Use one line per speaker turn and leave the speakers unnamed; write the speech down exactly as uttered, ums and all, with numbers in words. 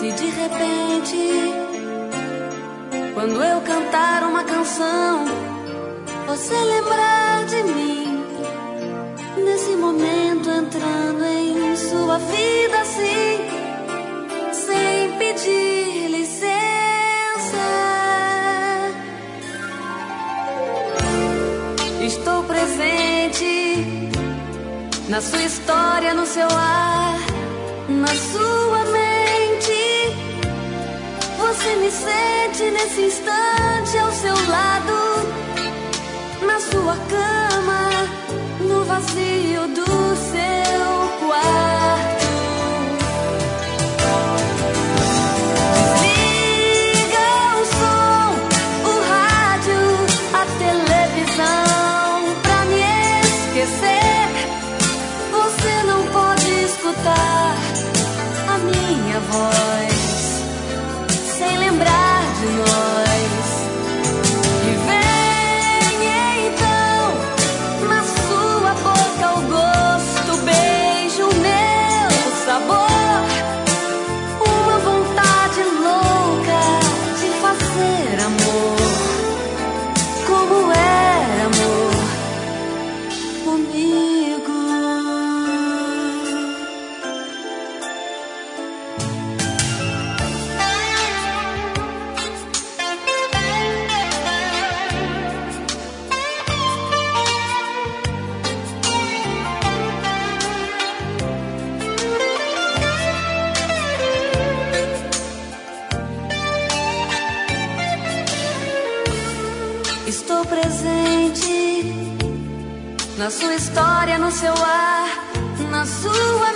Se de repente, quando eu cantar uma canção, você lembrar de mim, nesse momento entrando em sua vida assim, sem pedir licença, estou presente na sua história, no seu ar, na sua mente. Você me sente nesse instante ao seu lado, na sua cama, no vazio do seu quarto. Desliga o som, o rádio, a televisão, pra me esquecer. Você não pode escutar a minha voz sem lembrar de nós. E vem então, na sua boca o gosto, o beijo, o meu sabor, uma vontade louca de fazer amor, como era amor comigo. Estou presente na sua história, no seu ar, na sua